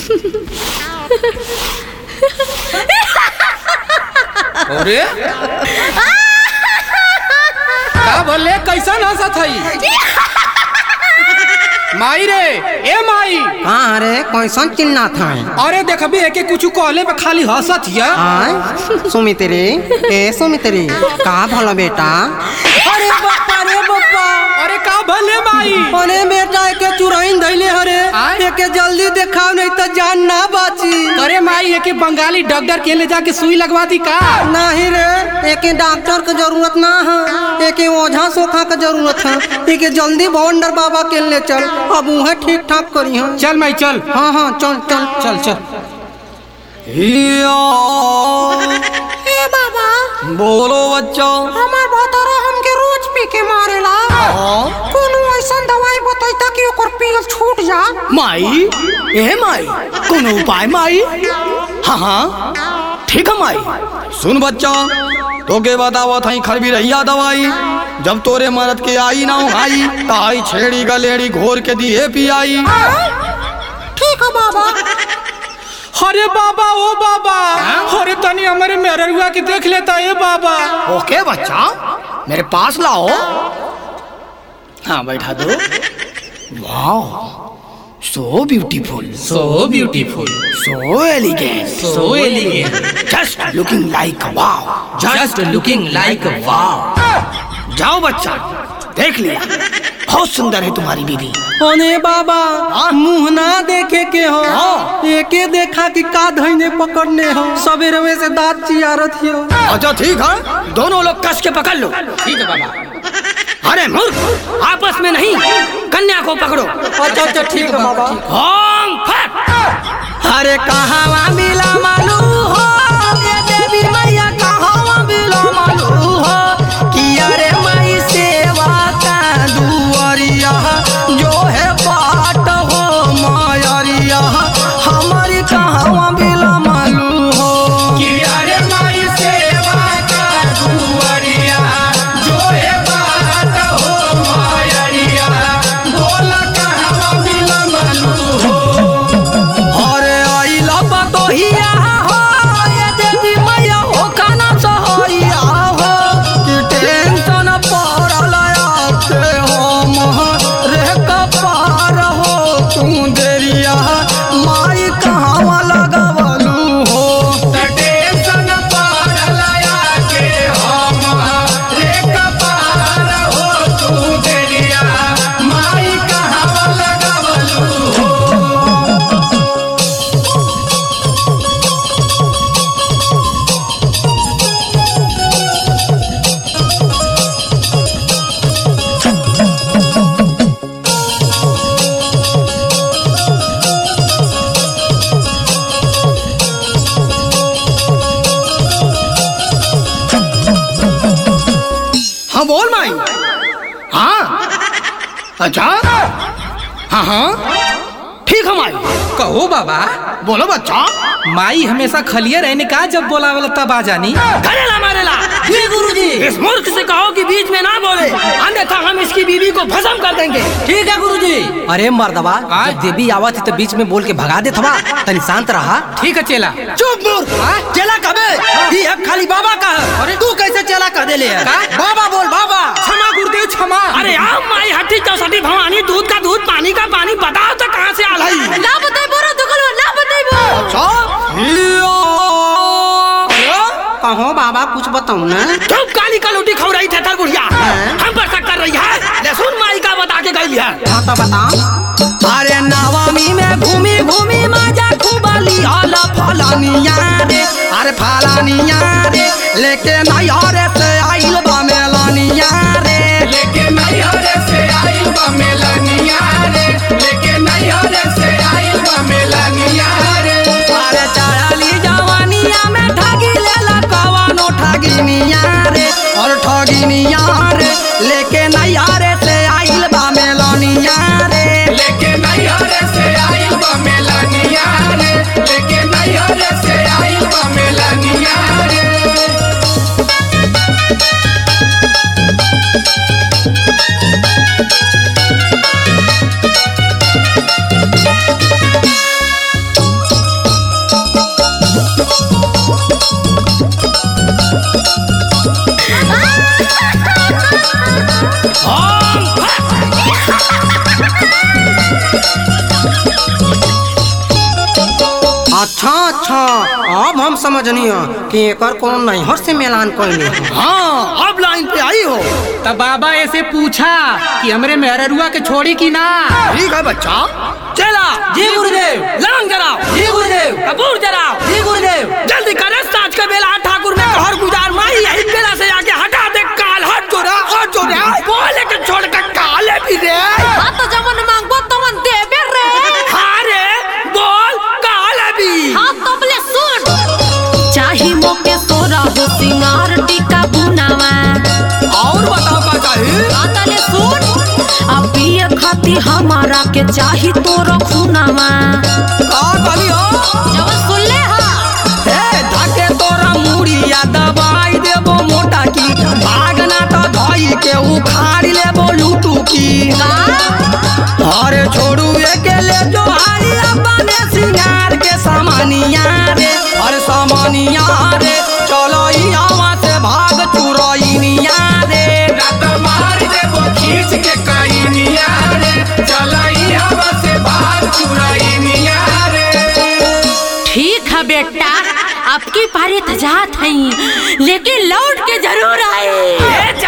अरे का भले कैसन हंसत हई माई रे ए माई हाँ रे कैसन चिल्ला था। अरे देखबी एके कुछ कहले पे खाली हंसत हिया। सुमित रे ए सुमित रे का भला बेटा। अरे बापा अरे का भले माई। अरे बेटा एके चुराइन धइले हरे एके जल्दी देखाओ नहीं तो जान ना बाची। अरे माई एके बंगाली डॉक्टर के ले जाके सुई लगवा दी का। नहीं रे एके डॉक्टर के जरूरत ना है एके ओझा सोखा के जरूरत है। एके जल्दी भवंडर बाबा के ले चल अब उहे ठीक ठाक करी हम। चल माई चल। हाँ हाँ चल चल चल चल। ए बाबा बोलो बच्चा। हमार बतारा हमके रोज पी के मारेला। कोनो ऐसा दवाई बताइता कि ओकर पील छूट जा। माई ए माई कोनो उपाय माई। हाँ हाँ ठीक है माई। सुन बच्चा तो के बतावत हई खरबी रहिया दवाई जब तोरे मरद के आई ना आई ताई छेड़ी गलेड़ी घोर के दिए पियाई। ठीक है बाबा। अरे बाबा ओ बाबा अरे तनी हमारे मेहरुआ के देख लेता है बाबा। ओके बच्चा मेरे पास लाओ। हाँ बैठा दो। वाह so beautiful so beautiful so elegant so elegant just looking like wow just looking like wow. जाओ बच्चा देख लिया बहुत सुंदर है तुम्हारी बीवी। अरे बाबा मुँह ना देखे के हो एके देखा कि का धइने पकड़ने हो सवेरे में से दांत चियारत हो। अच्छा ठीक है दोनों लोग कस के पकड़ लो। ठीक है बाबा। अरे मूर्ख आपस में नहीं कन्या को पकड़ो। अच्छा अच्छा ठीक है बाबा। ओम फट। अरे कहाँ मिला मालू हो ये देवी मैया कहाँ मिला मालू हो कि अरे मई सेवा का दुआरिया जो है बाट हो मायरिया हमारी कहाँ मिला मालू हो कि अरे माई सेवा का दुआरिया जो है बात हो मायरिया बोल कहाँ मिला मालू हो। अरे आइला बतोहिया हो ये देवी मैया हो खाना सहोइया हो कि टेंशन पड़ल आपके हो रे कपार हो तू देरिया माई कहाँ लगवलू हो। टेंशन पड़ल आके हम रे कपार हो तू देरिया माई कहाँ लगवलू हो। हाँ बोल माई। हाँ अच्छा हाँ हाँ ठीक है माई। कहो बाबा बोलो बच्चा। माई हमेशा खलिए रहने का जब बोलावेला तब आ जानी। करेला मारेला। जी गुरुजी इस मूर्ख से कहो कि बीच में ना बोले अन्यथा हम इसकी बीवी को भस्म कर देंगे। ठीक है गुरुजी। अरे मर्दवा जब देवी आवत है तो बीच में बोल के भगा दे थवा तनी शांत रहा। ठीक है चेला। चुप मूर्ख चेला कबे ये खाली बाबा का है। अरे तू कैसे चेला कह दे ले बाबा बोल बाबा। क्षमा गुरुदेव क्षमा। अरे आप माई हट्टी चौसठी भवानी दूध का दूध पानी का पानी बताओ तो कहाँ से आल है। ना बताई बोरा दुगल ना बताई बो। कहो बाबा कुछ बताओ ना। तुम काली का लूटी खौ रही थे बुढ़िया हम पर शक कर रही है। ले सुन माई का बता के गई है। हाँ तो बताओ। अरे नवमी में घूमी घूमी मजा खूबली हल फलानिया रे अरे फलानिया रे लेके नैहरे से आइल बा मेलानिया रे लेके नैहरे से आइल बा मेलानिया रे लेके नैहरे से आइल बा मेलानिया रे। अरे चढ़ली जवानिया में ठगी लेला कवानो ठगिनिया रे और ठगिनिया रे लेके नैहरे से आइल बा मेलानिया रे लेके नैहरे से आइल बा मेलानिया रे लेके नैहरे से आइल बा मेलानिया रे। अच्छा अब हम समझनी हो कि एकर कौन नैहर से मिलान कोई। हाँ अब लाइन पे आई हो। तब बाबा ऐसे पूछा कि हमरे मेहरुआ के छोड़ी की ना। ठीक है बच्चा। चला जी गुरुदेव। लंग जराओ। जी गुरुदेव। कपूर जराओ। जी गुरुदेव। जल्दी करे, साँझ का बेला ठाकुर में घर गुजार माई यही बेला से आके हटा दे काल। हाथ जोड़ा बोले के छोड़ कर काले भी दे। हाँ तो जमन मांगबो तमन देबे रे। हाँ रे बोल काले भी। हाँ तबले सुन। चाही मोके तोरा हो सिंगार टीका बुनावा। और बताओ क्या चाहिए? हाँ तले सुन। अब पिए खाती हमारा के चाही तोरा खुनावा। का कहली हो? जब सुन ले हाँ। ए धाके तोरा मुड़िया दबाई देबो मोटा की, भागना तो धोई के उखाड़ लेबो लूटू की। अरे छोड़ू के ले जो हारी अपने सिंगार के सामानिया रे। अरे सामानिया रे चलो यहाँ से भाग चुरैनिया रे। रात मार देबो खींच के कईनिया रे, चलई हवा से भाग चुरैनिया रे। ठीक है बेटा, आपकी पारी तो जात है लेकिन लौट के जरूर आए।